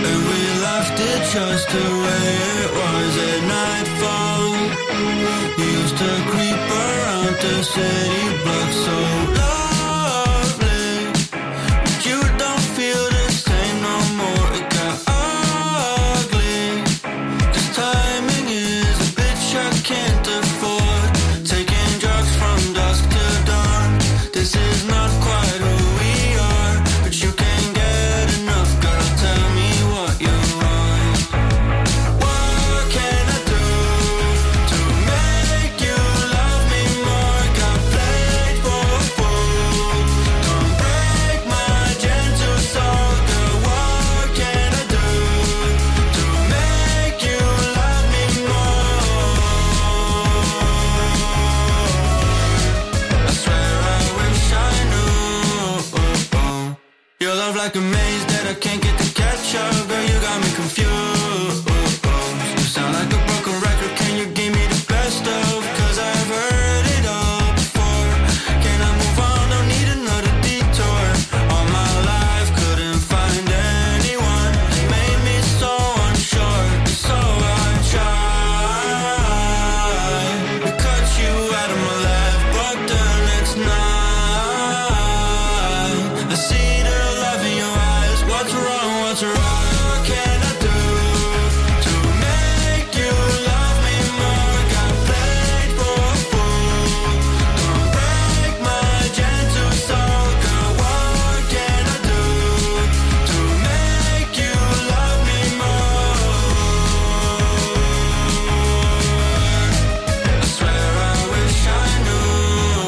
and we left it just the way it was at nightfall. You used to creep around the city block so lovely, but you don't feel the same no more. It got ugly, 'cause timing is a bitch I can't afford. Taking drugs from dusk to dawn. This is not quite who we are, but you can't get enough, girl. Tell me what you want. What can I do to make you love me more? Got played for a fool. Don't break my gentle soul, girl. What can I do to make you love me more? I swear I wish I knew. Your love like a maze that I can't get to catch up. Girl, you got me confused. You sound like a broken record. Can you give me the best of? 'Cause I've heard it all before. Can I move on? Don't need another detour. All my life couldn't find anyone. Made me so unsure. So I tried to cut you out of my life, but then it's not. I see the love in your eyes. What's wrong? What's wrong? What can I do to make you love me more? Got played for a fool. Don't break my gentle soul, girl. What can I do to make you love me more? I swear I wish I knew.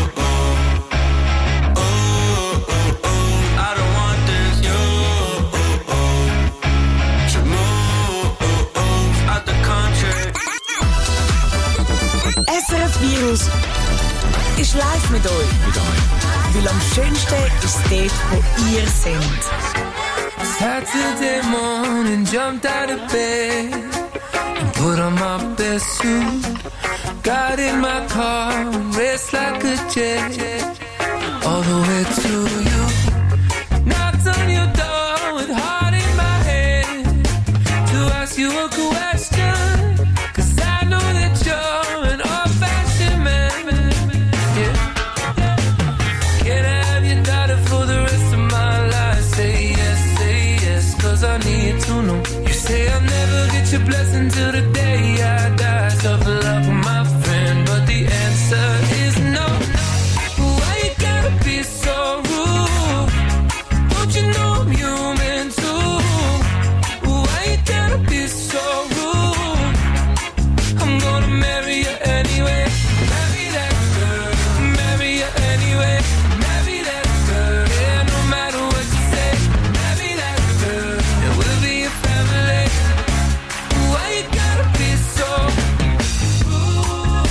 I don't want this. You should move out the country. SRF Virus ist live mit euch. Weil am schönsten ist dort, wo ihr seid. Saturday morning, jumped out of bed and put on my best suit. Got in my car and raced like a jet all the way to you. Knocked on your door with heart in my head to ask you a question, 'cause I know that you're an old-fashioned man. Yeah. Can I have your daughter for the rest of my life? Say yes, 'cause I need to know. You say I'll never get your blessing till the day I die. Tough luck, my friend, but the answer is no. Why you gotta be so rude? Don't you know I'm human too? Why you gotta be so rude? I'm gonna marry you anyway. Marry that girl. Marry you anyway. Marry that girl. Yeah, no matter what you say. Marry that girl. And we'll be a family. Why you gotta be so rude?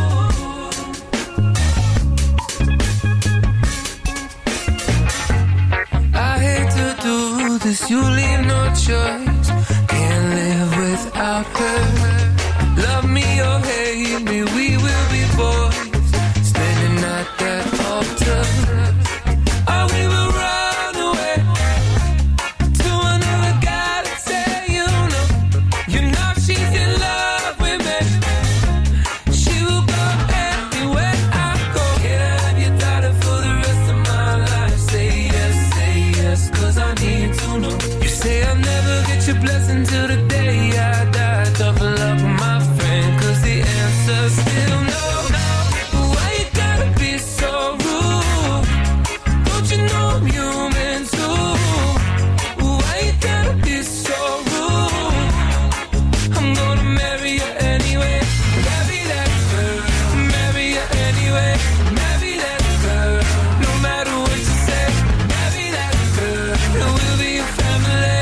I hate to do this, you leave no choice. Can't live without her. Love me or hate me, we will be boys. Standing at that altar. Or we will run away to another guy to say you know she's in love with me. She will go anywhere I go. Can I have your daughter for the rest of my life? Say yes, 'cause I need to know. You say I'll never get your blessing till the day I die. Tough luck, my friend, 'cause the answer's still no. Why you gotta be so rude? Don't you know I'm human too? Why you gotta be so rude? I'm gonna marry you anyway. Marry that girl. Marry you anyway. Marry that girl. No matter what you say. Marry that girl. And we'll be a family.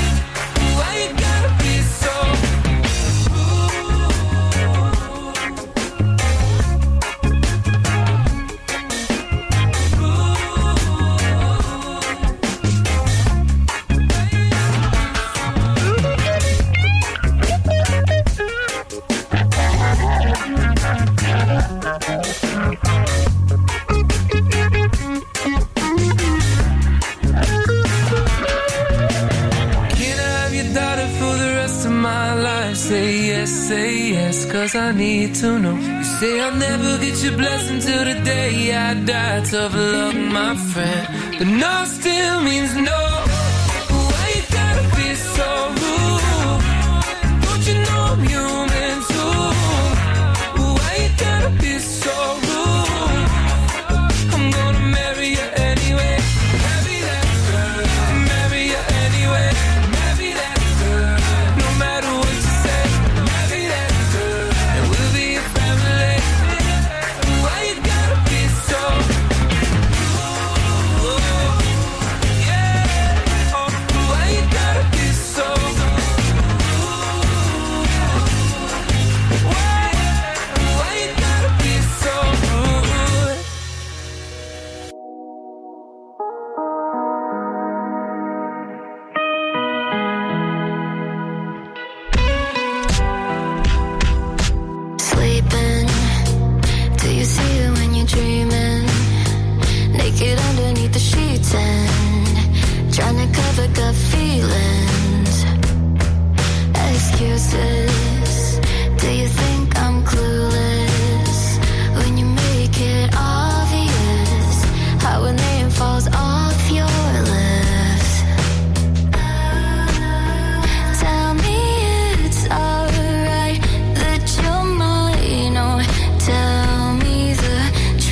Why you gotta be so rude? my life. Say yes, cause I need to know. You say I'll never get your blessing till the day I die. Tough luck, my friend, but no still means no. Why you gotta be so rude? Don't you know I'm human too? Why you gotta be so rude? I'm gonna marry you anyway. Marry that girl. Marry you anyway. Marry that girl. No matter what you say. Marry that girl. And we'll be a family. Why you gotta be so rude? Yeah. Oh, why you gotta be so rude? Why you gotta be so rude? Sleeping, do you see it when you're dreaming? Naked underneath the sheets and trying to cover gut feelings. Excuses, do you think I'm clueless? When you make it obvious how a name falls off your lips. Tell me it's alright that you're mine, or tell me the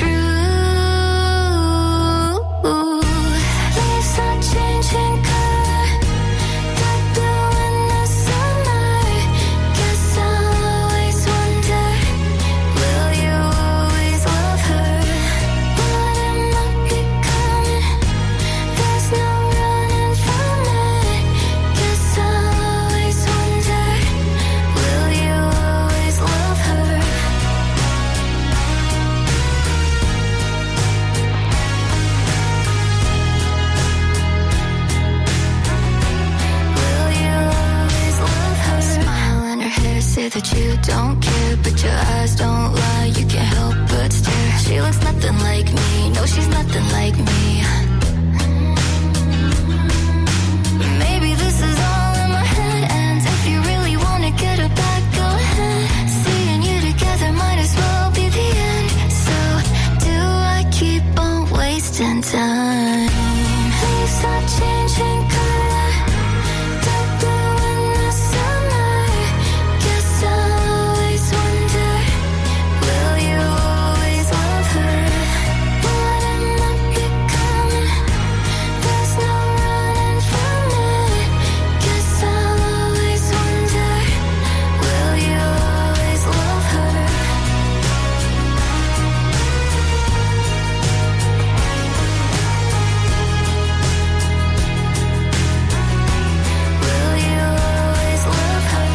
truth. Leaves are changing color, dark blue in the summer. Guess I'll always wonder, will you always love her? What am I becoming? There's no running from it. Guess I'll always wonder, will you always love her? Will you always love her? Smile in her hair, say that you don't care, but your eyes don't lie, you can't help but stare. She looks nothing like me, no, she's nothing like me. Maybe this is all in my head, and if you really wanna get her back, go ahead. Seeing you together might as well be the end. So, do I keep on wasting time? Leaves are changing color, dark blue in the summer. Guess I'll always wonder, will you always love her? What am I becoming? There's no running from it. Guess I'll always wonder, will you always love her? Will you always love her?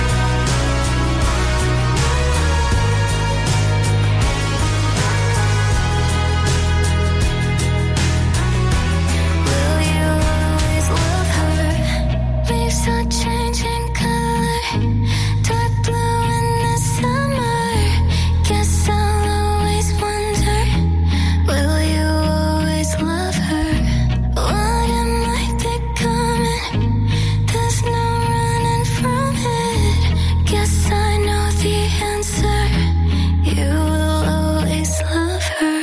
Will you always love her? Leaves are changing color, dark blue in the summer. Guess I'll always wonder, will you always love her? What am I becoming? There's no running from it. Guess I know the answer. You will always love her.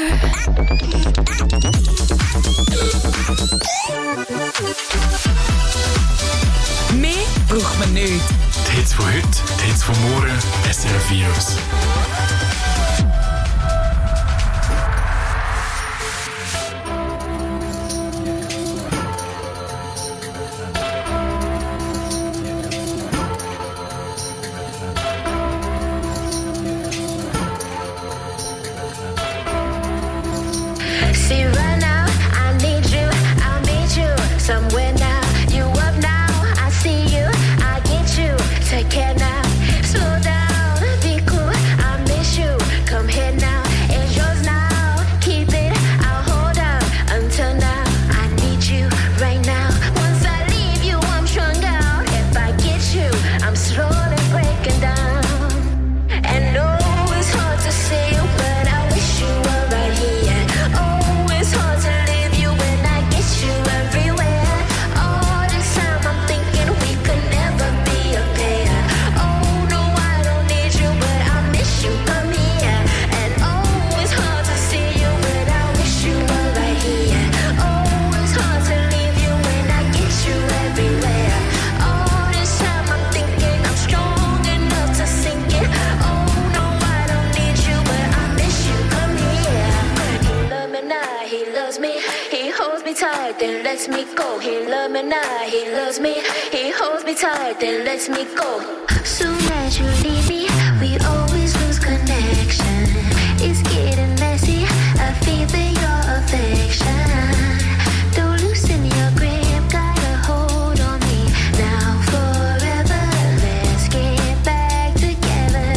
Mehr braucht man nicht. Die Hits von heute, die Hits von morgen, SRF Virus. See right now, I need you, I'll meet you somewhere now. You up now, I see you, I get you. Take care now, slow down, be cool, I miss you. then lets me go. He loves me now, he loves me. He holds me tight, then lets me go. Soon as you leave me, we always lose connection. It's getting messy, I feel your affection. Don't loosen your grip, got a hold on me. Now forever, let's get back together.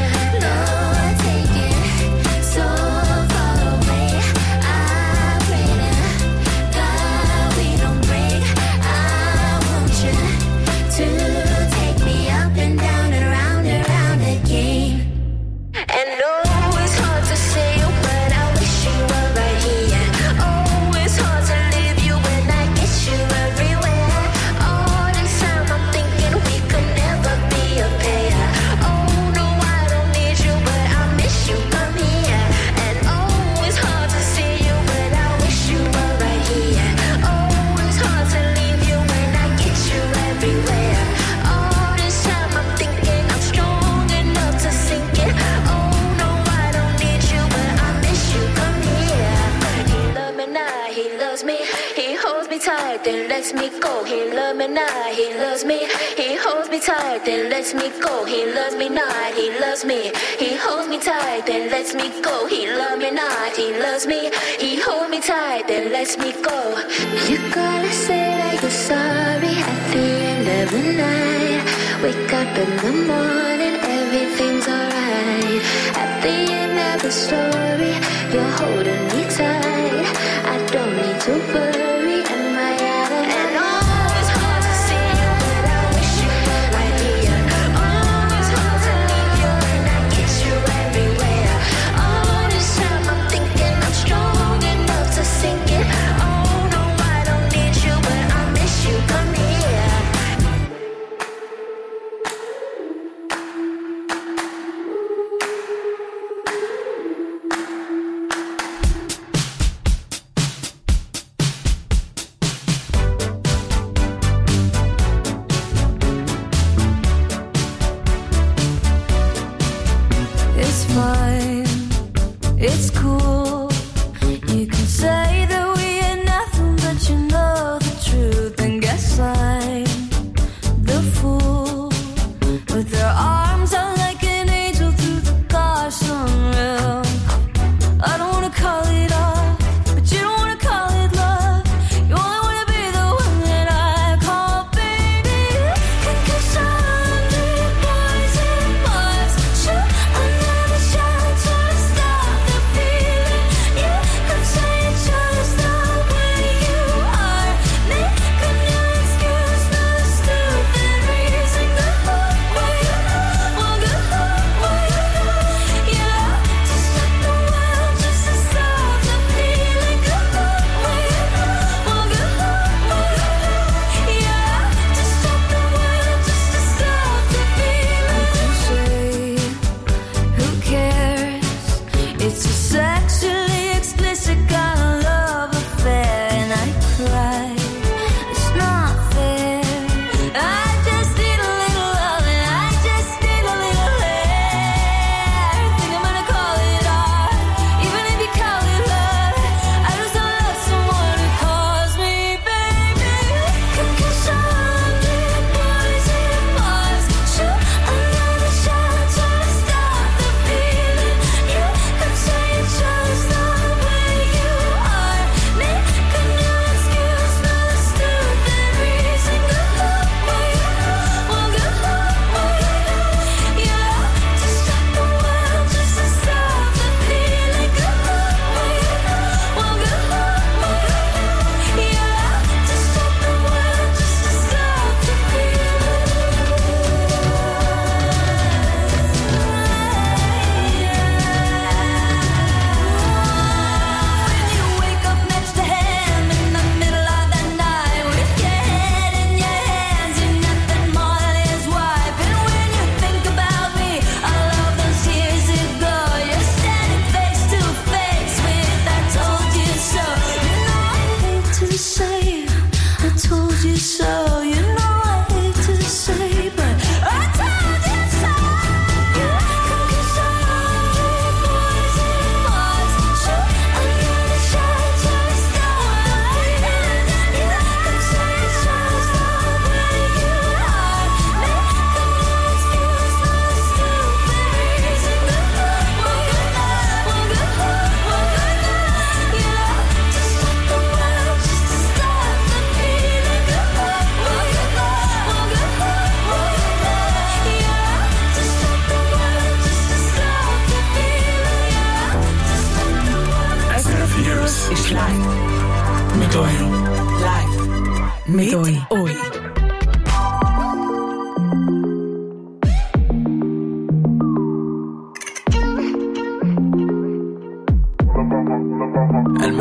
Lord, take it so far away. I pray to God we don't break. I want you to take me up and down and round again. And oh, it's hard to say, but I wish you were right here. Oh, it's hard to leave you when I get you everywhere. All this time I'm thinking we could never be a pair. Oh, no, I don't need you, but I miss you, come here. And oh, it's hard to see you, but I wish you were right here. Oh, it's hard to leave you when I get you everywhere. All this time I'm thinking I'm strong enough to sink it. Oh, no, I don't need you, but I miss you, come here. He loves me now, he loves me. He holds me tight, then lets me go. He loves me now, he loves me. He holds me tight, then lets me go. He loves me not, he loves me. He holds me tight, then lets me go. He loves me not, he loves me. He holds me tight, then lets me go. You gotta say that you're sorry at the end of the night. Wake up in the morning, everything's alright. At the end of the story, you're holding me tight. I don't need to worry, am I out of my And oh, it's hard to see you, but I wish you were right here. Oh, it's hard to leave you and I get you everywhere. All this time I'm thinking I'm strong enough to sink it. Oh, no, I don't need you, but I miss you, come here.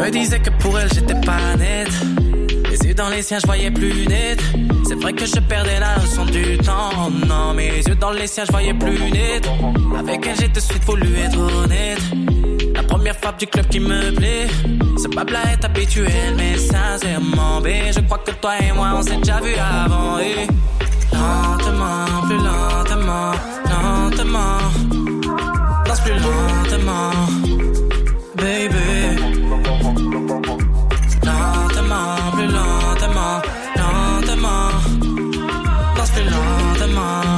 Me disais que pour elle j'étais pas net. Les yeux dans les siens, je voyais plus net. C'est vrai que je perdais la notion du temps. Non, mes yeux dans les siens, je voyais plus net. Avec elle, j'ai de suite voulu être honnête. La première frappe du club qui me plaît. Ce blabla est habituel, mais sincèrement, je crois que toi et moi, on s'est déjà vu avant. Et lentement, plus lentement, lentement. Danse plus lentement, baby. Lentement, plus lentement, lentement. Danse plus lentement,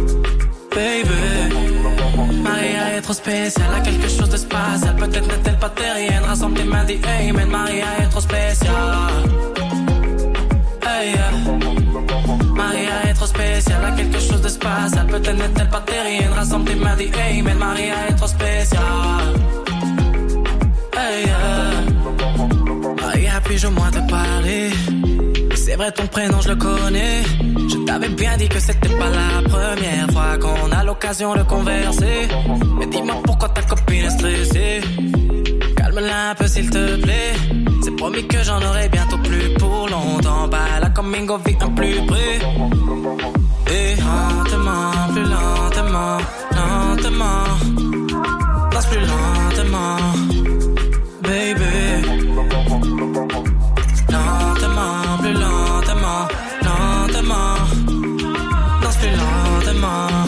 baby. Maria est trop spéciale, a quelque chose de spatial. Peut-être n'est-elle pas terrienne. Rassemble tes mains, dis hey, mais Maria est trop spéciale. Hey, Maria est trop spéciale, a quelque chose de spatial. Peut-être n'est-elle pas terrienne. Rassemble tes mains, dis hey, mais Maria est trop spéciale. Hey, Maria, puis-je au moins te parler? C'est vrai, ton prénom, je le connais. Je t'avais bien dit que c'était pas la première fois qu'on a l'occasion de converser. Mais dis-moi pourquoi ta copine est stressée. Calme-la un peu s'il te plaît. C'est promis que j'en aurai bientôt plus pour longtemps. Bah la coming of vie un plus près. Et lentement, plus lentement, lentement. Danse plus lentement, baby. Lentement, plus lentement, lentement. Danse plus lentement,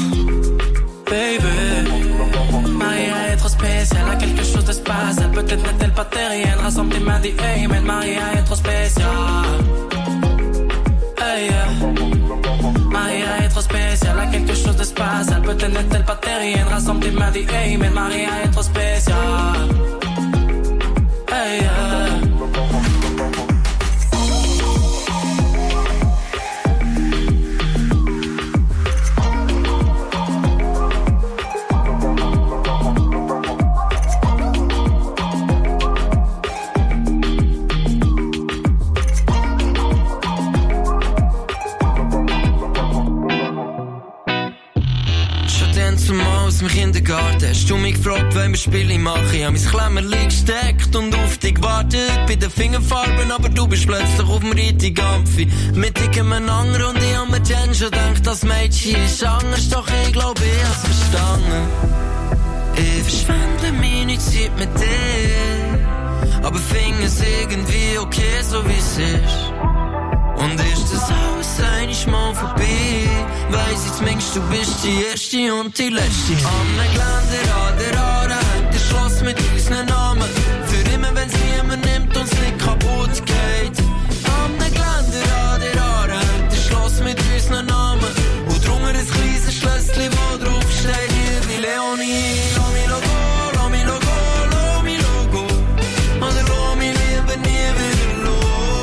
baby. Maria est trop spéciale, a quelque chose de spatial. Peut-être n'est-elle pas terrienne. Rassemble tes mains, dis hey, mais Maria est trop spéciale. Hey, Maria est trop spéciale, a quelque chose de spatial. Peut-être n'est-elle pas terrienne. Rassemble tes mains, dis hey, mais Maria est trop spéciale. Hey, aus dem Kindergarten hast du mich gefragt, wenn wir Spiele machen. Ich hab mein Klemmerli gesteckt und auf dich gewartet bei den Fingerfarben, aber du bist plötzlich auf dem richtigen Ampfi mit irgendeinem anderen und ich hab mir dann schon gedacht, das Mädchen ist anders, doch ich glaube, ich hab's verstanden. Ich verschwende meine Zeit mit dir, aber finde es irgendwie okay, so wie's ist. Und ist das alles einmal vorbei? Weiss ich zumindest, du bist die erste und die letzte. Am Geländer an der Aare hängt der Schloss mit unseren Namen. Für immer, wenn's niemand nimmt, uns nicht kaputt geht. Am Geländer an der Aare hängt der Schloss mit unseren Namen. Und drunter ein kleines Schlösschen, wo drauf steht, hier wie Leonie. Lass mich go, lass mich go, lass mich go. Oder lass mich lieber nie wieder los.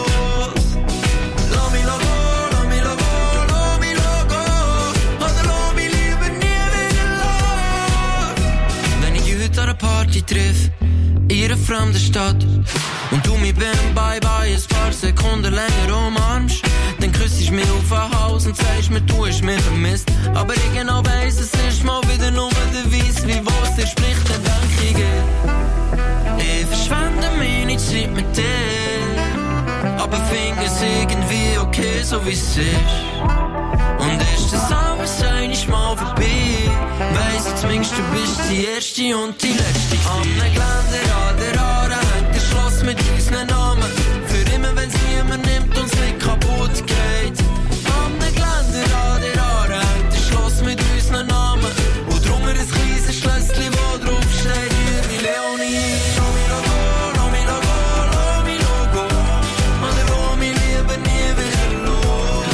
Party triff, in einer fremden Stadt und du mich beim Bye-Bye ein paar Sekunden länger umarmst, dann küsst mich auf den Hals und sagst mir, du hast mich vermisst. Aber ich genau weiss, es ist mal wieder nur der Weiss, wie was dir spricht, dann denk ich verschwende meine Zeit mit dir, aber find es irgendwie okay, so wie's ist. Und ist das alles einmal vorbei? Weiss ich zumindest, du bist die erste und die letzte. Am Geländer an der Aare hängt der Schloss mit unseren Namen. Für immer, wenn's niemand nimmt, uns nicht kaputt geht. Am Geländer an der Aare hängt der Schloss mit unseren Namen. Und drunter ein kleines Schlösschen, wo drauf steht, hier wie Leonie. Lass mich go, lass mich go. Oder lass mich lieber nie wieder los.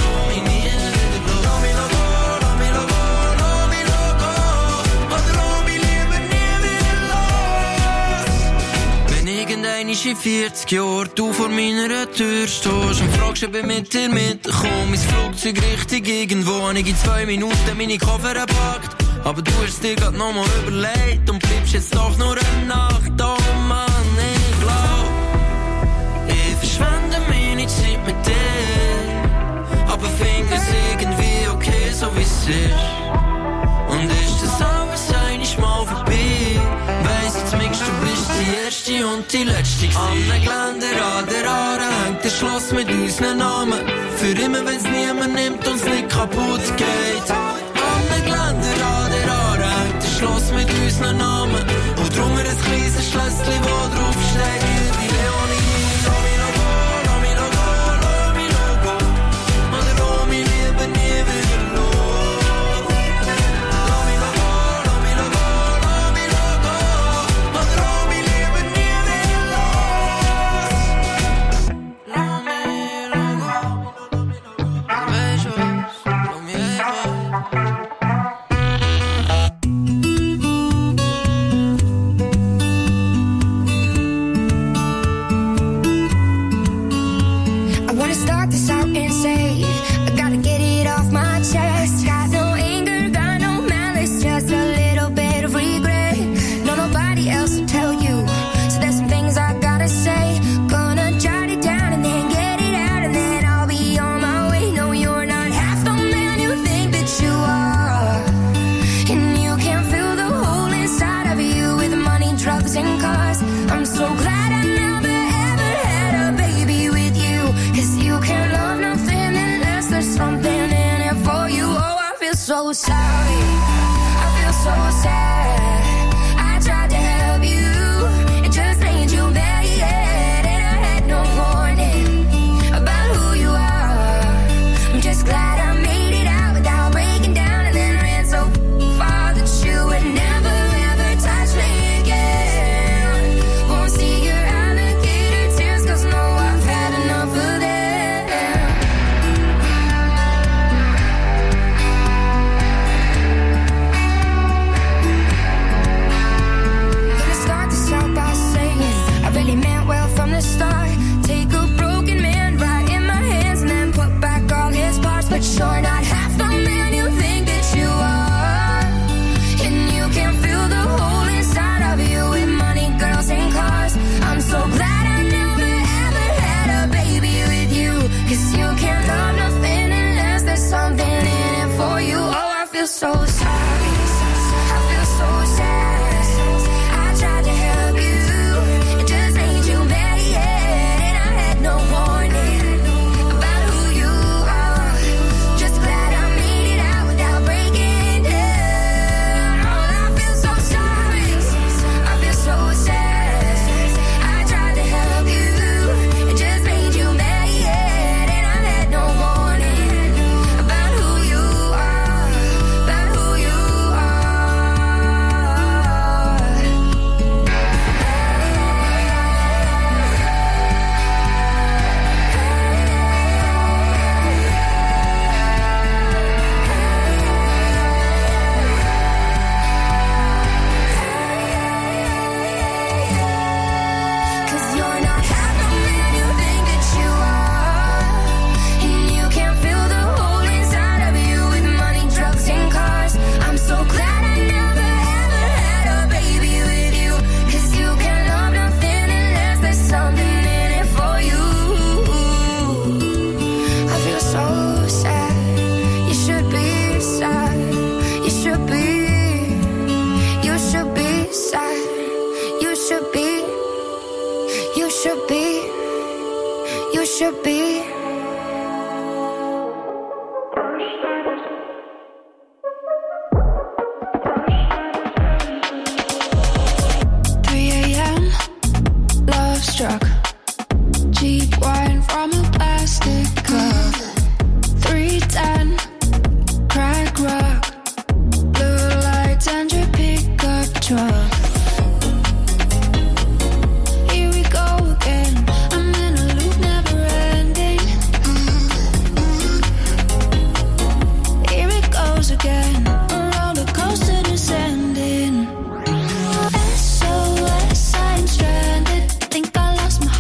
Irgendeinisch in 40 Jahren du vor meiner Tür stehst und fragst, ob ich mit dir mitkomme ins Flugzeug Richtung irgendwo. Habe ich in 2 Minuten meine Koffer gepackt, aber du hast dir grad nochmal überlegt und bleibst jetzt doch nur eine Nacht. Oh Mann, ich glaub, ich verschwende meine Zeit mit dir, aber find es irgendwie okay, so wie's ist. Und ist das alles einmal vorbei? Weiss ich zumindest, du bist die erste und wird die letzte gewesen. Am Geländer an der Aare hängt ein Schloss mit unseren Namen. Für immer, wenn's niemand nimmt, uns nicht kaputt geht. Am Geländer an der Aare hängt ein Schloss mit unseren Namen. Und drunter ein kleines Schlösschen, wo drauf steht, die Leonie. So sorry, I feel so sad. I tried to help you, it just made you mad, and I had no warning about who you are. I'm just glad I made it out without breaking down, and then ran so far that you would never ever touch me again. Won't see your alligator tears, 'cause no, I've had enough of them. Start. Take a broken man right in my hands and then put back all his parts. But you're not half the man you think that you are. And you can feel the hole inside of you with money, girls, and cars. I'm so glad I never ever had a baby with you. 'Cause you can't love nothing unless there's something in it for you. Oh, I feel so sorry. I feel so sad. I tried to help you. It just made you mad. No warning about who you are. Just glad I made it out without breaking down. Oh, I feel so sorry. I feel so sad. I tried to help you. It just made you mad, and I had no warning about who you are. About who you should be. Struck. Cheap wine from a plastic cup. 310 crack rock. Blue lights and your pickup truck. Here we go again. I'm in a loop, never ending. Here it goes again. A roller coaster descending. SOS, I'm stranded. Think I lost my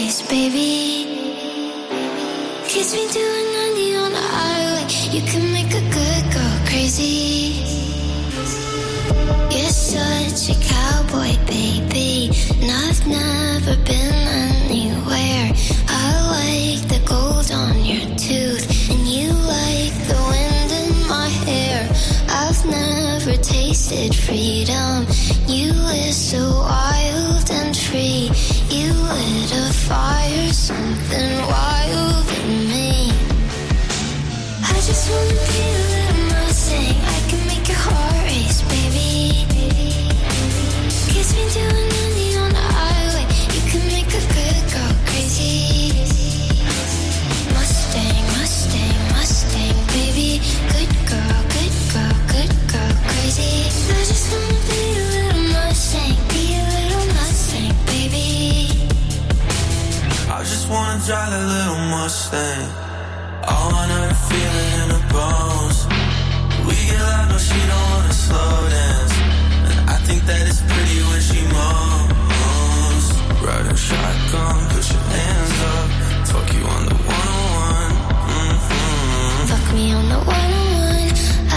race, baby. Kiss me doing 90 on the highway. You can make a good girl crazy. You're such a cowboy, baby, and I've never been anywhere. I like the gold on your tooth, and you like the wind in my hair. I've never tasted freedom. You were so wild and free. You lit a fire, something wild in me. I just wanna be a little Mustang. I can make your heart race, baby. Kiss me doing 90 on the highway. You can make a good girl crazy. Mustang, Mustang, Mustang, baby. Good girl, good girl, good girl, crazy. I just wanna be a little Mustang. Be a little Mustang, baby. I just wanna drive that little Mustang. Oh, I never feel it in her bones. We get loud, no, she don't wanna slow dance. And I think that it's pretty when she moans. Riding shotgun, put your hands up. Fuck you on the 101. Mm-hmm. Fuck me on the 101.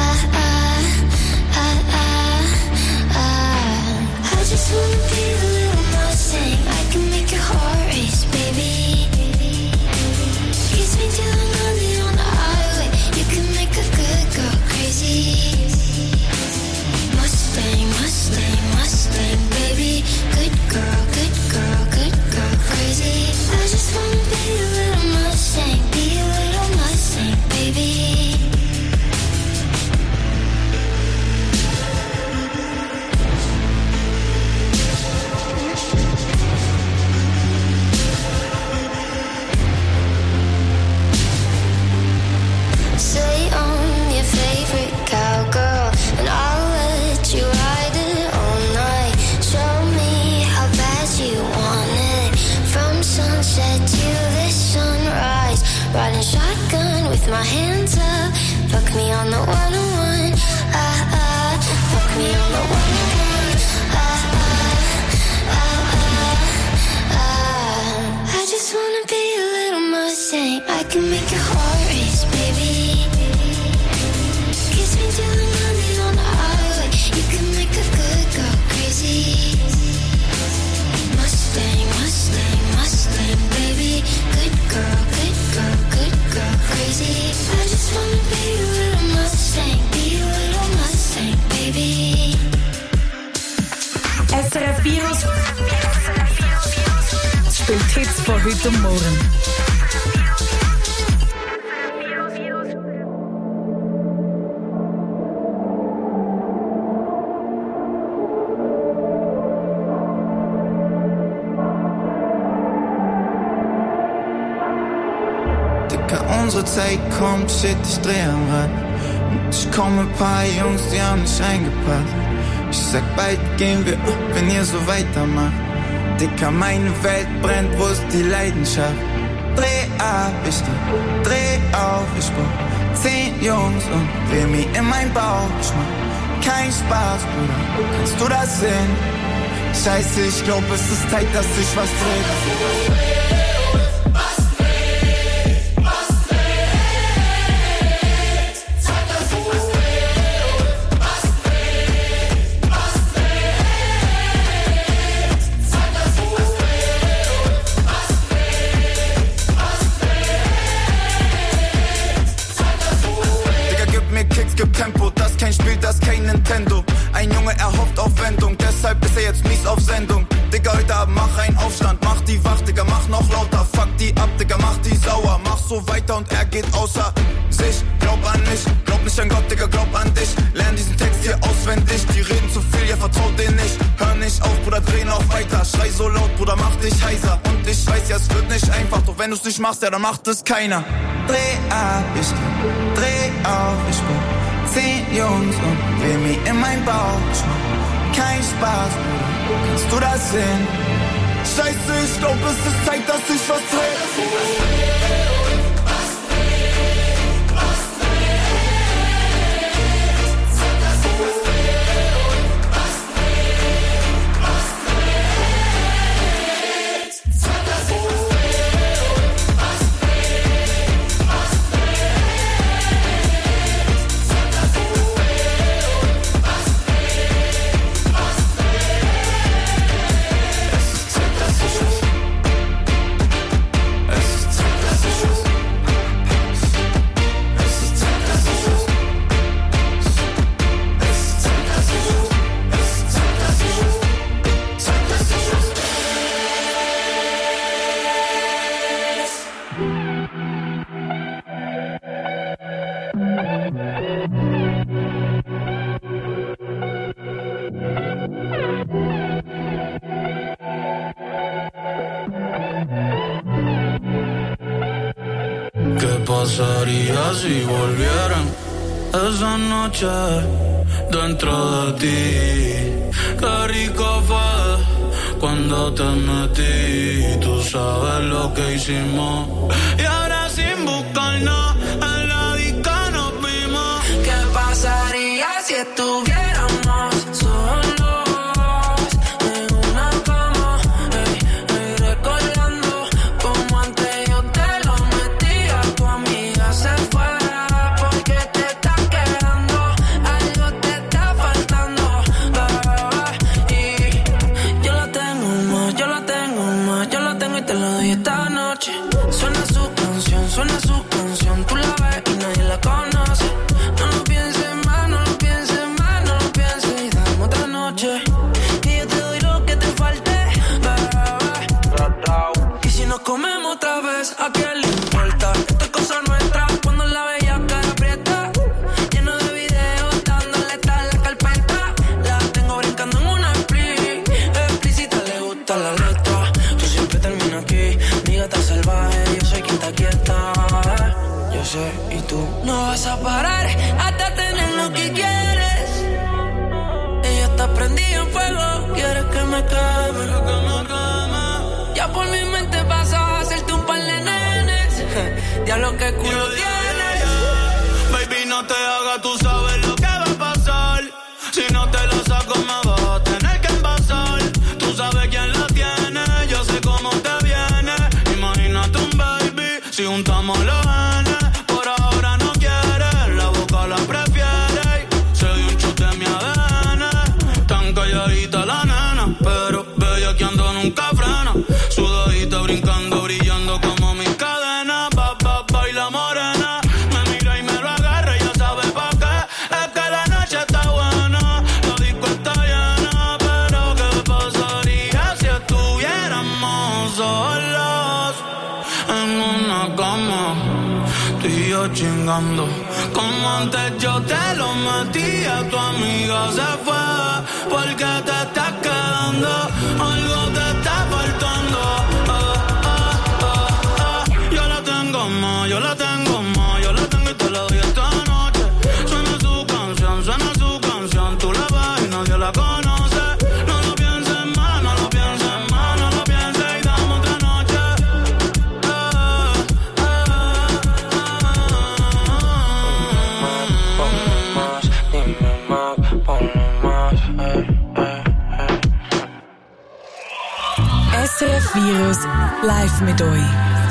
I just wanna be a little Mustang. I can make your heart race, baby. Kiss me till I'm on the highway. You can make a good girl crazy. Mustang, Mustang, Mustang, baby. Good girl, good girl, good girl, crazy. I just wanna be a little Mustang. Be a little Mustang, baby. Say I'm your favorite cowgirl, and I'll let you ride it all night. Show me how bad you want it. From sunset to the sunrise, riding shotgun with my hands up. Fuck me on the 101. Fuck me on the 101. I just wanna be a little Mustang. I can make your heart race, baby. Kiss me till I'm on the highway. You can make a good girl crazy. Mustang, Mustang, Mustang, baby. Good girl, good girl, good girl, crazy. I just wanna be a little Mustang. Be a little Mustang, baby. SRF Virus spielt Hits von heute und morgen. Unsere Zeit kommt, shit, ich dreh am Rad. Und ich komme ein paar Jungs, die haben nicht reingepasst. Ich sag, bald gehen wir, wenn ihr so weitermacht. Dicker, meine Welt brennt, wo ist die Leidenschaft? Dreh ab, ich dreh auf, ich brauch 10 Jungs und Remi in mein Bauch. Ich mach kein Spaß, Bruder, kannst du das sehen? Scheiße, ich glaub, es ist Zeit, dass ich was drehe. Tempo, das kein Spiel, das kein Nintendo. Ein Junge erhofft auf Wendung, deshalb ist er jetzt mies auf Sendung. Digga, heute Abend mach einen Aufstand, mach die wach, Digga, mach noch lauter. Fuck die ab, Digga, mach die sauer. Mach so weiter und er geht außer sich. Glaub an mich, glaub nicht an Gott, Digga, glaub an dich. Lern diesen Text hier auswendig, die reden zu viel, ja, vertraut denen nicht. Hör nicht auf, Bruder, dreh noch weiter. Schrei so laut, Bruder, mach dich heiser. Und ich weiß, ja, es wird nicht einfach, doch wenn du's nicht machst, ja, dann macht es keiner. Dreh ab, ich dreh auf, ich brauch 10 Jungs und Remi in mein Bauch. Ich mach kein Spaß, Bruder, kannst du das sehen? Scheiße, ich glaub, es ist Zeit, dass ich was drehe. pasaría si volvieran esa noche dentro de ti? Qué rico fue cuando te metí. Tú sabes lo que hicimos. Y ahora sin buscarnos en la disco nos vimos. ¿Qué pasaría si estuviéramos solos en una cama? Recordando como antes yo te lo metía. Tu amiga se fue porque te está quedando. Algo te está faltando. Y yo la tengo más, yo la tengo más. Yo la tengo y te la doy esta noche. Suena su canción, tú la ves y nadie la conoce. No lo pienses más, no lo pienses más, no lo pienses y dame otra noche. Y yo te doy lo que te falte. Y si nos comemos otra vez, ¿a quién le importa? Esto es cosa nuestra, cuando la bella cara aprieta. Lleno de videos, dándole tal la carpeta. La tengo brincando en una explícita, le gusta la letra. Tú siempre terminas aquí, mi gata salvaje, yo soy quien te quieta. Yo sé, y tú no vas a parar hasta tener lo que quieres. Ella está prendida en fuego, quieres que me queme. Ya por mi mente pasa a hacerte un par de nenes. Ya lo que culo tienes. Baby, no te hagas, tú sabes lo que va a pasar. Si no te la saco me vas a tener que envasar. Tú sabes quién la tiene, yo sé cómo te viene. Imagínate un baby, si juntamos los genes. Por ahora no quiere, la boca la prefiere. Se dio un chute en mi ADN. Tan calladita la nena, pero bella que ando nunca frena. Sudadita brincando, brillando como mis cadenas. Baila morena, me mira y me lo agarra, ya sabe pa' qué. Es que la noche está buena, la disco está llena. Pero ¿qué pasaría si estuviéramos solos en una cama? Tú y yo chingando, como antes yo te lo metía. Tu amiga se fue porque te estás quedando. Algo te está faltando. Yo la tengo más, yo la tengo más. Yo la tengo y te la doy esta noche. Suena su canción, tú la ves y nadie la conoce. No lo pienses más, no lo pienses más, no lo pienses y dame otra noche. SRF Virus live mit euch.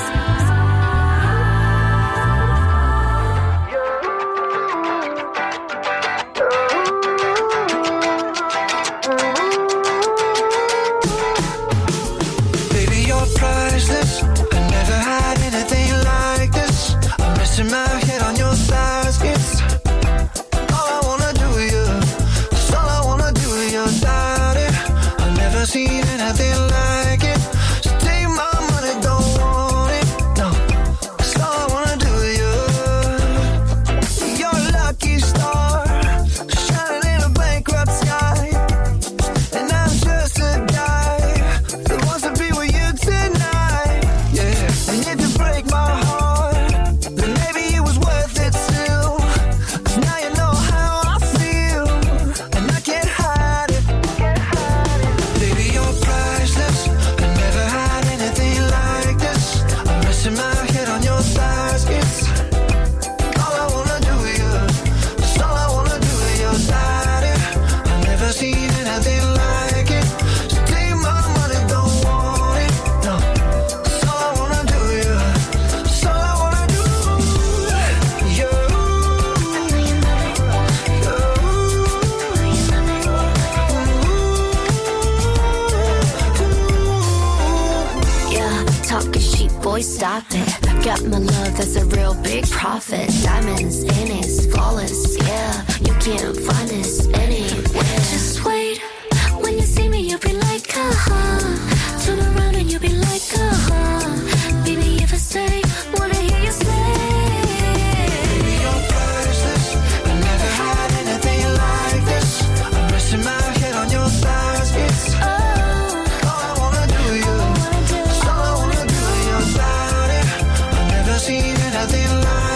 Baby, you're priceless. I never had anything like this. I'm resting my head on your thighs. It's all I wanna do with you. It's all I wanna do with your body. I've never seen anything like it. So take my money, don't want it. No, it's all I wanna do with you. You're a lucky star, shining in a bankrupt sky. And I'm just a guy that wants to be with you tonight. Yeah, and if you break my heart, then maybe it was worth it still. 'Cause now you know how I feel, and I can't hide it. Baby, you're priceless. I never had anything like this. I'm resting my head on your thighs. It's all I wanna do with you. It's all I wanna do with your body. I've never seen anything like it. So take my money, don't want it. No, it's all I wanna do with you. It's all I wanna do. You. Yeah, talking cheap, boy, stop it. Got my love, that's a real big profit. Diamonds in it, flawless, yeah. You can't find this anywhere. Just wait, when you see me, you'll be like, turn around and you'll be like, baby, if I say, wanna hear you say. Baby, you're priceless. I never had anything like this. I'm resting my head on your thighs. It's all I wanna do with you. It's all I wanna do with your body. I've never seen anything like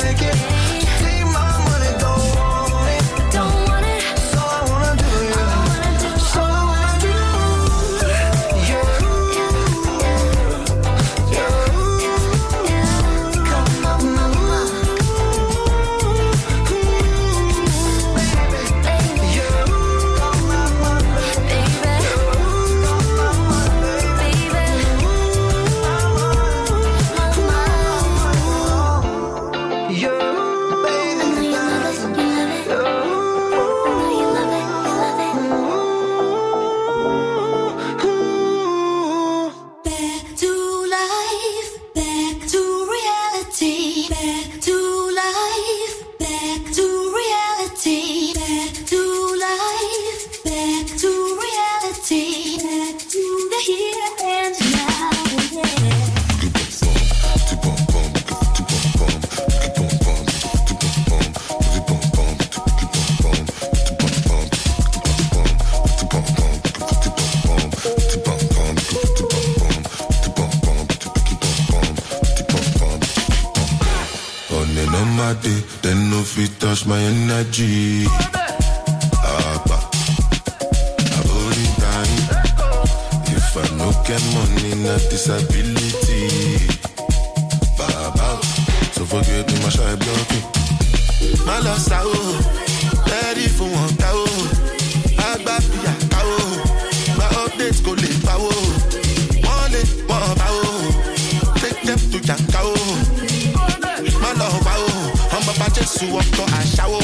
my day, then no fit touch my energy. Abba, I hold it down. If I no get money, not disability. Baba, so forget me, my shy blocking. My loss out, ready for one cow. I back ya cow. My updates go late power. One power. Take them to your cow. My love power. I'm about to sue up to a shower.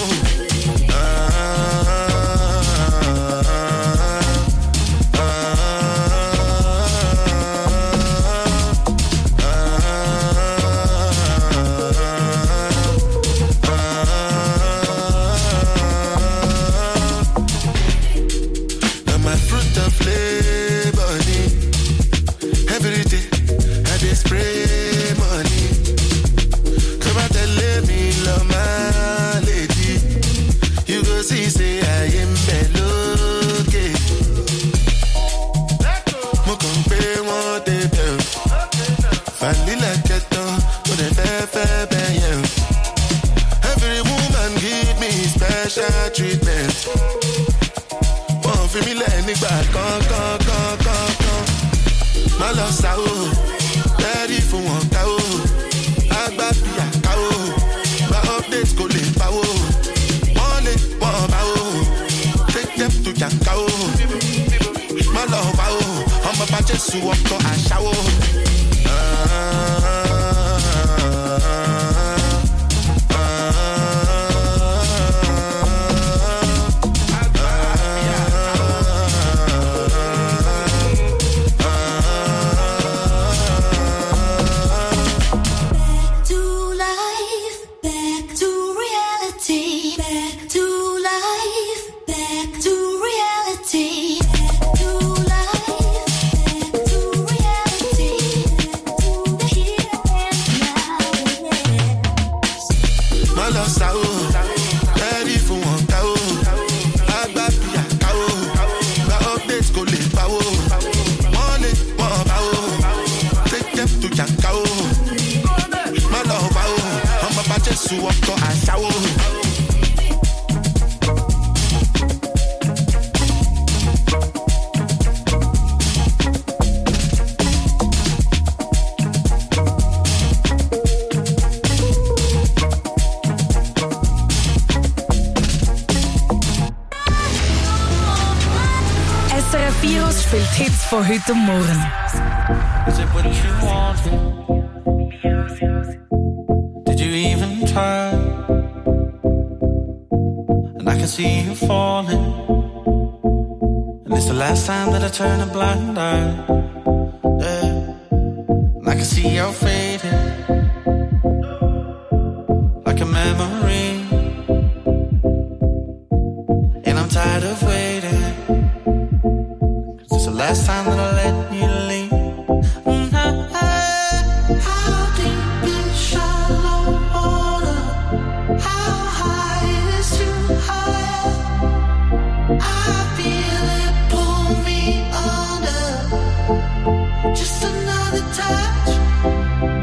Treatment. One for me, let me back. My love's out. Ready for one cow. I back ya cow. My updates go late power. One power. Take them to your cow. My love out. I'm about to sue up to a shower. So up to a shower. SRF Virus spielt Hits von heute Morgen. Is it what you wanted? Did you even try? And I can see you falling. And it's the last time that I turn a blind eye. Yeah. And I can see you're fading like a memory. And I'm tired of waiting. 'Cause it's the last time that I let you leave. Just another touch.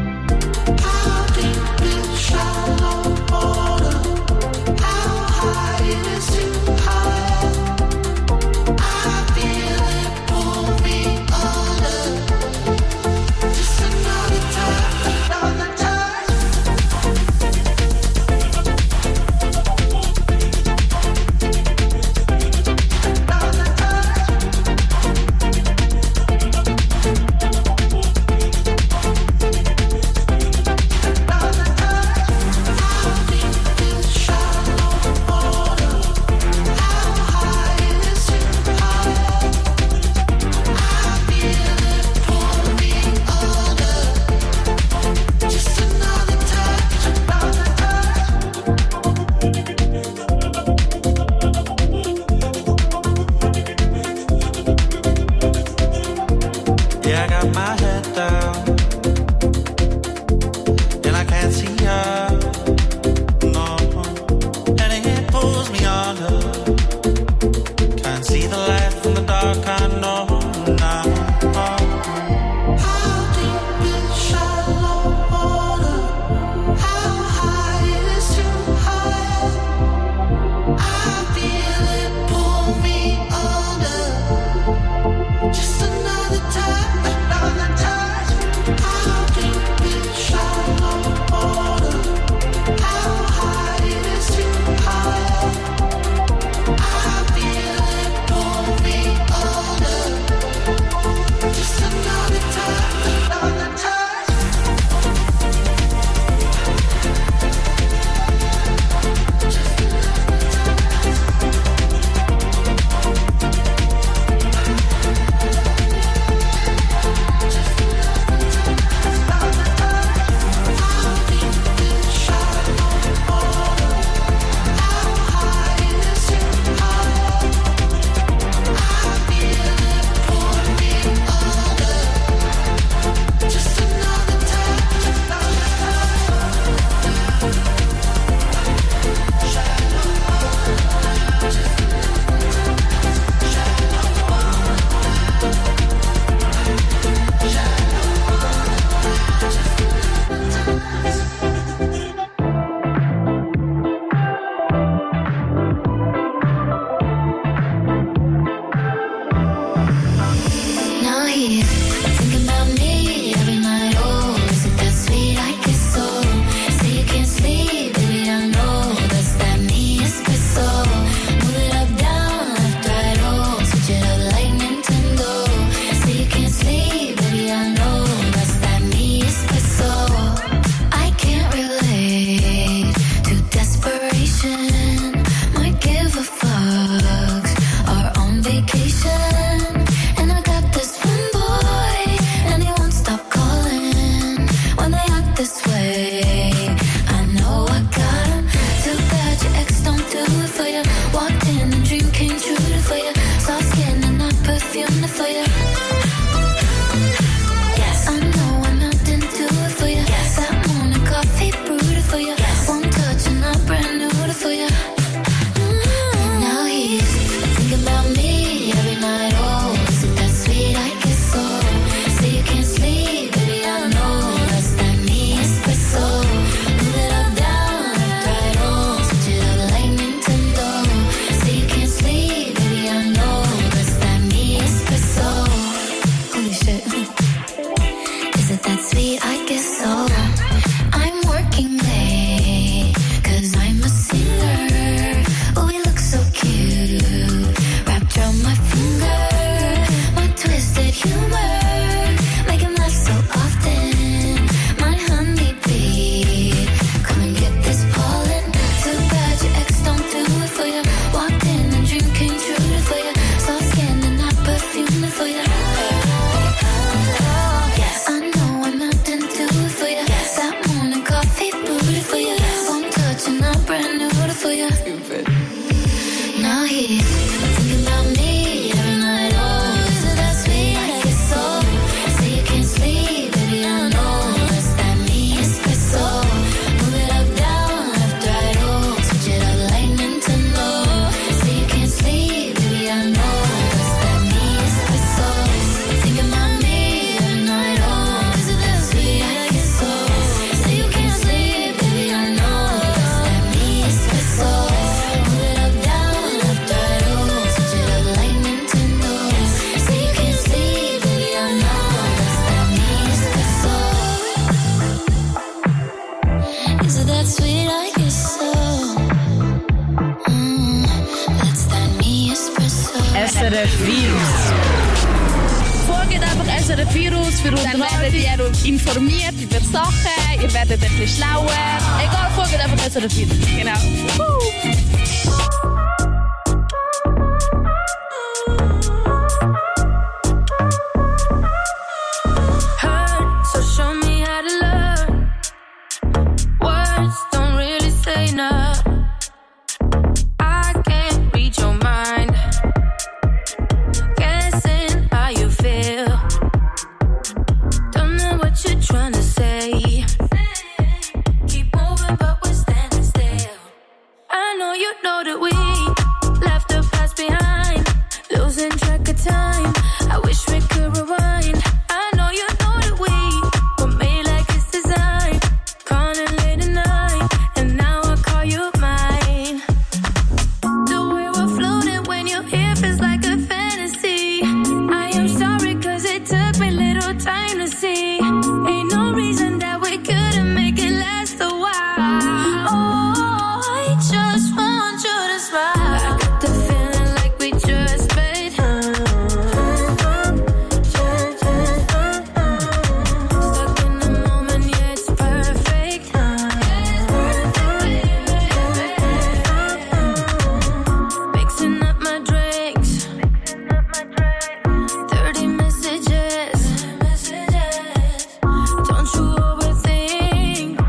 vacation, and I got this one boy, and he won't stop calling when they act this way. I know I got him. Too bad your ex don't do it for you. Walked in and dream came true for you. Soft skin and not perfume for you. Yes, I know I'm out and do it for you. Yes, that morning coffee brewed for you. Yes, one touch and I'm brand new for you. Now he's thinking about me every night. Oh, is it that sweet? I guess so. Say you can't sleep, baby, I know. Less than me, espresso. Move it up, down, left, right, oh. Switch it up like Nintendo. Say you can't sleep, baby, I know. Less than me, espresso. Holy shit. Is it that sweet? I guess so. I'm working late, 'cause I'm a singer. Oh, we look so cute, wrapped around my finger. My twisted humor, make him laugh so often. My honeybee, come and get this pollen. Too bad your ex don't do it for you. Walked in and dream came true for you. Soft skin and not perfume for you. Yes, I know I'm out and do it for you. Yes, that morning coffee brewed for you. One touch and I'm brand new for you. Now he's thinking about me every night. Oh, is it that sweet? I guess so. Say you can't sleep, baby, I know. Less than me, espresso. Move it up, down, left, right, oh. Switch it up like Nintendo. Say you can't sleep, baby, I know. Less than me, espresso. Thinking about me every night. Oh, is it that sweet? I guess so. Say you can't sleep, baby, I know. Less than me, espresso. Move it up, down, left, right, oh. Switch it up like Nintendo. Say you can't sleep, baby, I know. Less than me, espresso. Is it that sweet? I guess so. Less than me, espresso. SRF Virus. Folgt einfach SRF Virus für dann werdet ihr informiert über Sachen, ihr werdet ein bisschen schlauer. Egal, folgt einfach SRF Virus. Genau. Hurt, so show me how to learn. Words don't really say enough. I can't read your mind. Guessing how you feel. Don't know what you're trying to say. Keep moving, but we're standing still. I know you know that we left the past behind, losing track of time. I wish we could rewind. I know you know that we were made like it's designed. Calling late at night, and now I call you mine. The way we're floating when you're here feels like a fantasy. I am sorry 'cause it took me little time to see. Ain't no reason that we couldn't make it last a while. Oh, I just want you to smile. I got the feeling like we just made. Stuck in the moment, yeah, it's perfect. Mixing up my drinks. 30 messages. Don't you overthink.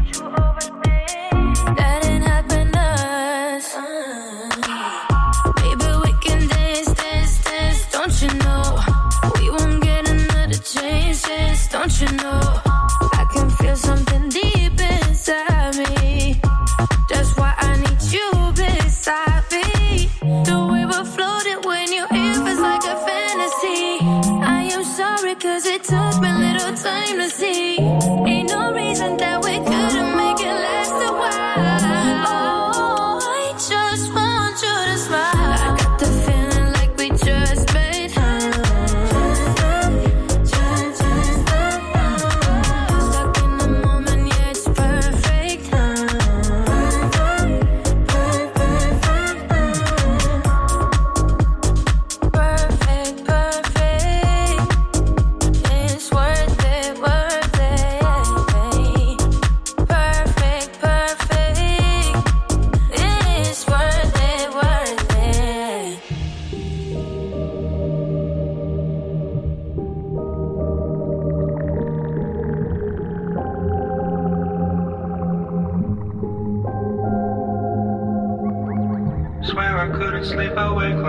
That ain't happened to us. Maybe we can dance. Don't you know? We won't get another chance. Don't you know? I can feel something deep inside me. That's why I need you beside me. The way we're floating when you're here feels like a fantasy. I am sorry 'cause it took me a little time to see. Ain't no reason that we couldn't make it last a while. Oh, I just want you to smile. I got the feeling like we just made. Stuck in the moment, yeah, it's perfect. Perfect. It's worth it.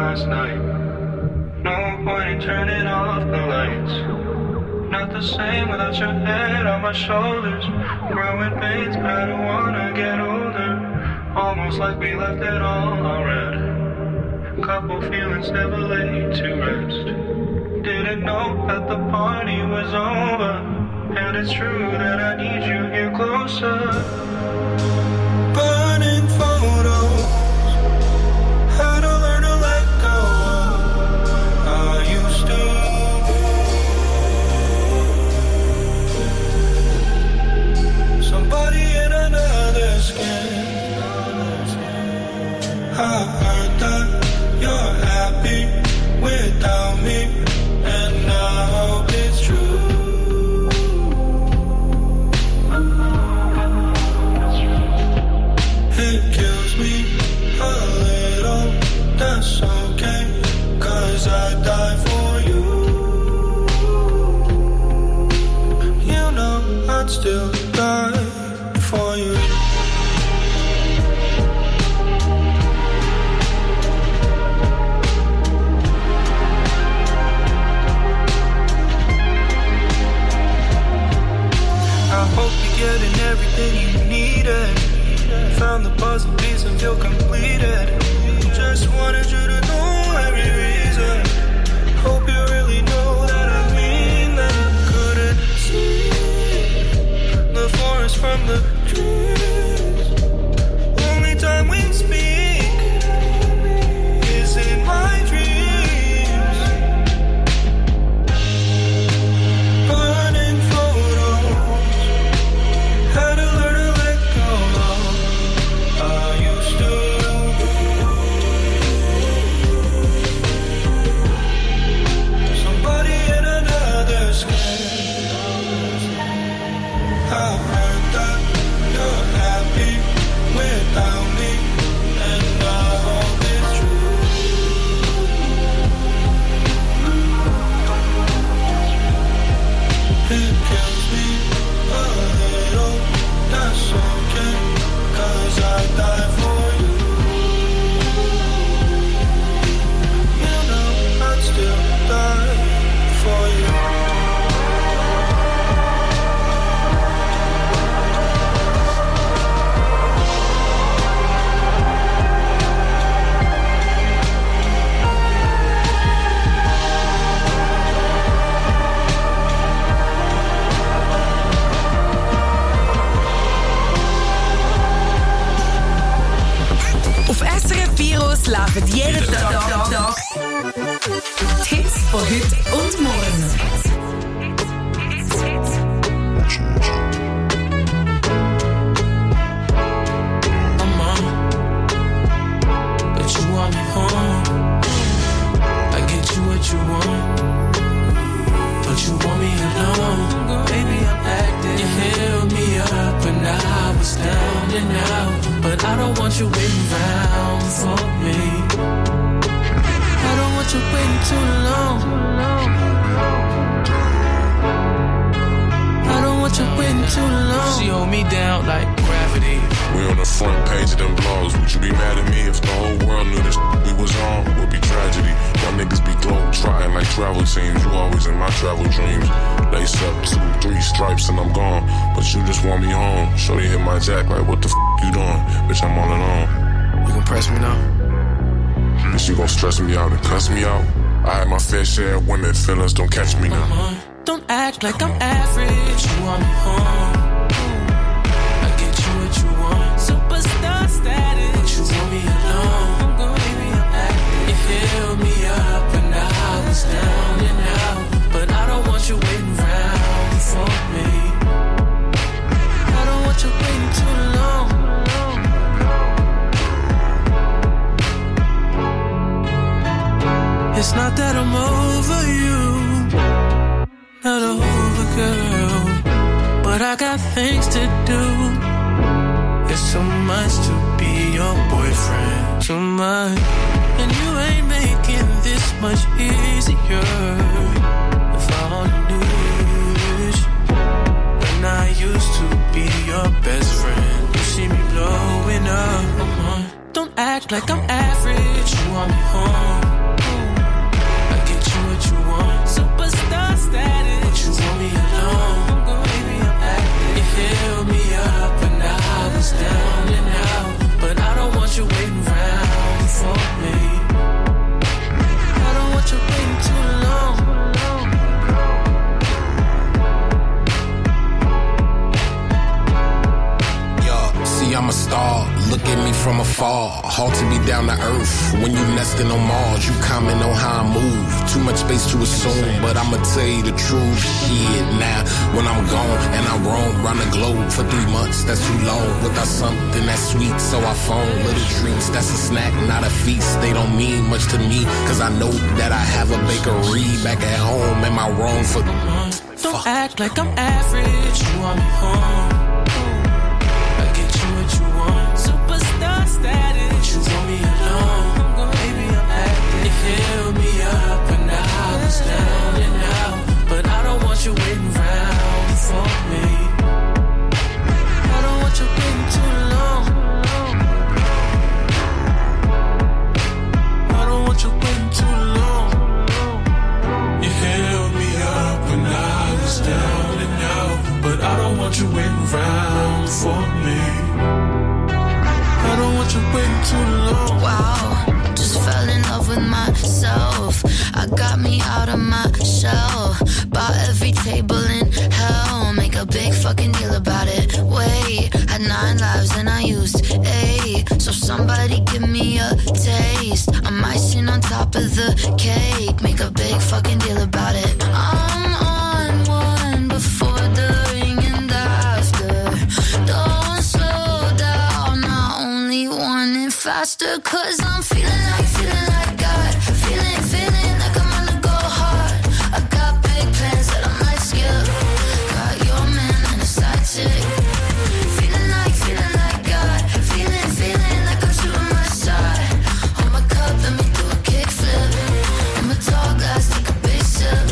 last night. No point in turning off the lights. Not the same without your head on my shoulders. Growing pains, but I don't wanna get older. Almost like we left it all already. Couple feelings never laid to rest. Didn't know that the party was over. And it's true that I need you here closer. Burning photos. How to learn to let go. I used to. Somebody in another skin. I heard that you're happy without me, and I hope it's true. It kills me a little, that's okay, 'cause I die for you. You know I'd still die for you. I hope you're getting everything you needed. Found the puzzle piece and feel completed. Just wanted you to know every reason. Hope you really know that I mean that. Couldn't see the forest from the trees. Only time we speak is in my dreams. Burning photos. How to learn to let go. I used to. Somebody in another skin. I heard that you're happy without me, and I hope it's true. It kills me a little, that's okay, 'cause I die for you. You know I'd still die for you. Auf SRF Virus laufen jeden Tag die Hits von heute und morgen. But you want me home. I get you what you want. Don't you want me alone? Baby, I'm acting. You held me up when I was down and out. But I don't want you waiting around for me. I don't want you waiting too long. I don't want you waiting too long. She hold me down like gravity. We on the front page of them blogs. Would you be mad at me if the whole world knew this we was on? Would be tragedy. Y'all niggas be globe-trotting like travel teams. You always in my travel dreams. Lace up 2, 3 stripes and I'm gone. But you just want me home. Shorty hit my jack like what the you doing? Bitch, I'm all alone. You gon' press me now? Bitch, you gon' stress me out and cuss me out. I had my fair share of women, feelings don't catch me now. Don't act like I'm average. You want me home. I get you what you want. Superstar status. But you want me alone. Baby, I'm acting. You held me up when I was down and out. But I don't want you waiting around for me. I don't want you waiting too long. It's not that I'm over you, not over, girl, but I got things to do. It's so much to be your boyfriend, too much, and you ain't making this much easier. If I only knew when I used to be your best friend, you see me blowing up. Don't act like I'm average. You want me home. far. Hard to be down to earth when you nesting on Mars. You comment on how I move. Too much space to assume, but I'ma tell you the truth. Shit, now when I'm gone and I roam round the globe for 3 months, that's too long. Without something that's sweet, so I phone little treats. That's a snack, not a feast. They don't mean much to me, cause I know that I have a bakery back at home. Am I wrong for Don't act like I'm average. You want me home, I get you what you want. Superstar status, but you want me alone. Baby, I'm acting. You heal me up and I was down and out, but I don't want you waiting around for me. I don't want you waiting too long. I don't want you waiting too long. You held me up when I was down and out, but I don't want you waiting around for me. I don't want you waiting too long. Wow, just fell in love with myself. I got me out of my shell. Bought every table in hell. Make a big fucking deal about it. Wait, had 9 lives and I used 8. So somebody give me a taste. I'm icing on top of the cake. Make a big fucking deal about it. I'm on one before, during and after. Don't slow down, I only want it faster. Cause I'm feeling like God. Feeling like I'm gonna go hard. I got big plans that I might skip. Got your man and a side chick. Feeling like God. Feeling like I'm shooting my shot. Hold my cup, let me do a kickflip. I'm a tall glass, take a big sip.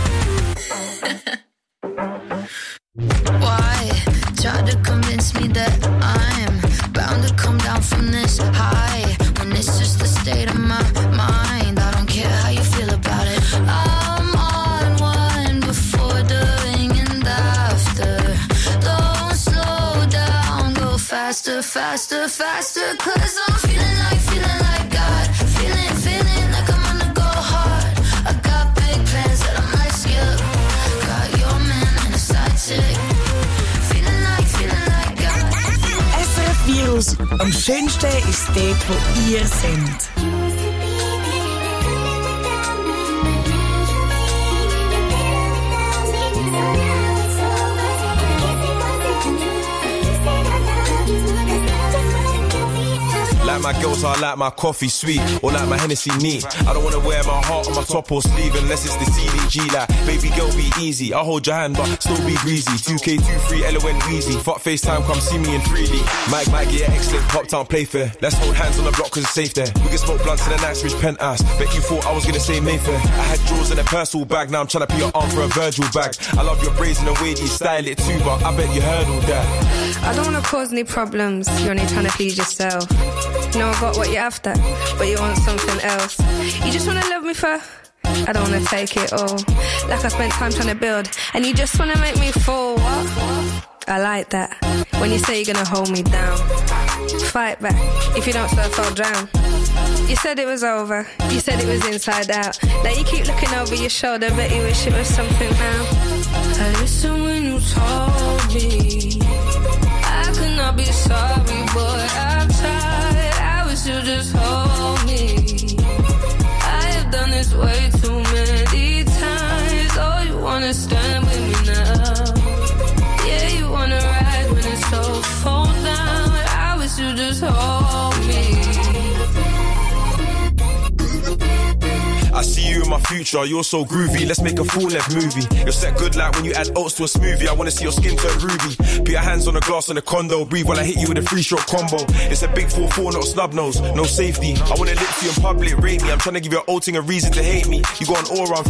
Why try to convince me that I'm bound to come down from this high, when it's just the state of my mind? I don't care how you feel about it. I'm on one before, during and after. Don't slow down, go faster. Cause I'm feeling like God. Feeling like I'm gonna go hard. I got big plans that I might skip. Got your man and a side chick. Feeling like God. SRF Virus. Am schönsten ist dort, wo ihr seid. Like my girls, I like my coffee sweet, or like my Hennessy neat. I don't wanna wear my heart on my top or sleeve unless it's the CDG. Like, baby girl, be easy. I'll hold your hand, but still be greasy. 2K23, LON Weezy. Fuck FaceTime, come see me in 3D. Mike, yeah, excellent. Pop town, play fair. Let's hold hands on the block cause it's safe there. We can smoke blunts in the Knightsbridge penthouse. Bet you thought I was gonna say Mayfair. I had drawers in a Persil bag, now I'm trying to put your arm for a Virgil bag. I love your braids and the way that you style it too, but I bet you heard all that. I don't wanna cause any problems, you're only trying to please yourself. You know I got what you're after, but you want something else. You just wanna love me for, I don't wanna take it all. Like I spent time trying to build, and you just wanna make me fall. What? I like that, when you say you're gonna hold me down. Fight back, if you don't surf I'll drown. You said it was over, you said it was inside out. Now you keep looking over your shoulder, bet you wish it was something now. I listened when you told me I could not be sorry, boy, I've tried. I wish you just hold me. I have done this way too many times. Oh, you wanna stand with me now? Yeah, you wanna ride when it's so fall down. I wish you just hold me. I see you in my future, you're so groovy. Let's make a full-length movie. You're set good like when you add oats to a smoothie. I wanna see your skin turn ruby. Put your hands on the glass on the condo. Breathe while I hit you with a 3-stroke combo. It's a big 4-4, not a snub nose. No safety. I wanna lick you in public, rate me. I'm trying to give your old thing a reason to hate me. You got an aura.